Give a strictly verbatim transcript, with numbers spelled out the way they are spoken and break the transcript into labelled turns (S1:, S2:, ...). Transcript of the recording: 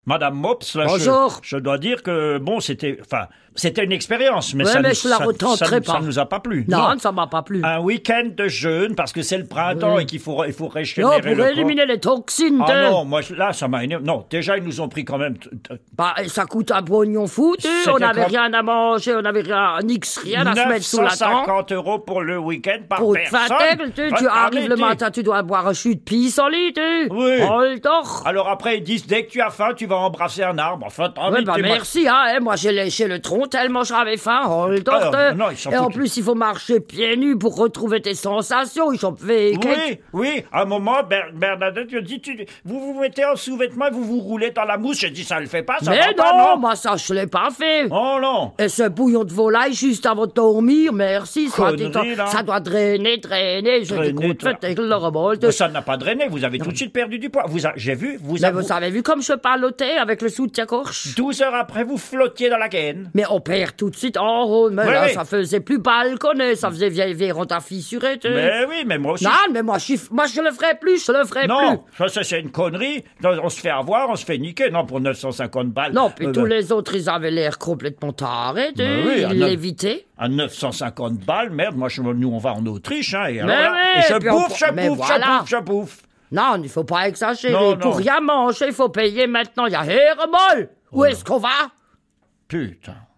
S1: Madame Mops, là,
S2: Bonjour.
S1: Je, je dois dire que, bon, c'était, enfin, c'était une expérience, mais
S2: ouais,
S1: ça
S2: mais
S1: nous,
S2: je la
S1: ça,
S2: retenterai
S1: ça,
S2: pas.
S1: ça nous a pas plu.
S2: Non,
S1: Non.
S2: ça m'a pas plu.
S1: Un week-end de jeûne, parce que c'est le printemps
S2: Oui.
S1: et qu'il faut, il faut régénérer
S2: Non, pour
S1: le
S2: éliminer les toxines.
S1: corps. Ah
S2: t'es.
S1: non, moi, là, ça m'a énervé. Non, déjà, ils nous ont pris quand même... t- t-
S2: Bah, ça coûte un pognon fou, tu.
S1: C'était
S2: On n'avait
S1: comme-
S2: rien à manger, on n'avait rien, nix, rien à se mettre sous la
S1: neuf cent
S2: dent.
S1: cinquante euros pour le week-end par
S2: Pour te
S1: personne.
S2: fatiguer, tu, tu
S1: Va
S2: arrives le
S1: t'arrêter.
S2: matin, tu dois boire un chute de pisse en lit, tu.
S1: Oui.
S2: Oh, le tort.
S1: Alors après, ils disent, dès que tu as faim, tu vas embrasser un arbre. Enfin, t'as envie
S2: Ouais,
S1: de
S2: bah
S1: te-
S2: merci, hein, hein, moi j'ai léché le tronc tellement j'avais faim, oh le tort.
S1: Alors,
S2: t'es.
S1: non, ils s'en
S2: Et en
S1: foutent.
S2: plus, il faut marcher pieds nus pour retrouver tes sensations, ils sont fait.
S1: Oui, oui, à un moment, Ber- Bernadette me dit, tu, vous vous mettez en sous-vêtements et vous vous roulez dans la mousse. J'ai dit, ça le fait pas, ça
S2: Mais
S1: va
S2: non,
S1: pas, non
S2: moi ça je l'ai pas fait.
S1: Oh non.
S2: Et ce bouillon de volaille juste avant de dormir, merci, soit dit,
S1: Connerie, là.
S2: ça doit drainer, drainer, je
S1: Drainer,
S2: t'écoute,
S1: toi.
S2: faites avec le rebol.
S1: Mais ça n'a pas drainé, vous avez tout de suite perdu du poids. Vous a- J'ai vu, vous
S2: Mais
S1: avez...
S2: vous avez vu comme je parlotais avec le soutien-gorge?
S1: douze heures après, vous flottiez dans la gaine.
S2: Mais on perd tout de suite en haut, mais
S1: Oui,
S2: là
S1: oui.
S2: ça faisait plus balconné, ça faisait vieille vieille rente à fissurer, tu.
S1: Mais oui, mais moi aussi.
S2: Non, mais moi je, moi je le ferai plus, je le ferai
S1: Non,
S2: plus.
S1: ça, ça, c'est une connerie. Non, on se fait avoir, on se fait niquer. Non, pour neuf cent cinquante balles.
S2: Non, puis
S1: Euh,
S2: tous
S1: bah,
S2: les autres, ils avaient l'air complètement tarés, tu.
S1: Mais oui,
S2: Ils
S1: un homme-
S2: l'évitaient.
S1: À neuf cent cinquante balles, merde, moi, je, nous, on va en Autriche, hein, et alors
S2: Mais
S1: là,
S2: oui,
S1: et je
S2: puis on
S1: bouffe,
S2: peut-
S1: je
S2: mais
S1: bouffe,
S2: voilà.
S1: je bouffe, je bouffe.
S2: Non, il faut pas exagérer.
S1: Non,
S2: Pour
S1: non.
S2: rien manger, il faut payer maintenant. Il y a Hermol. Où est-ce qu'on va?
S1: Putain.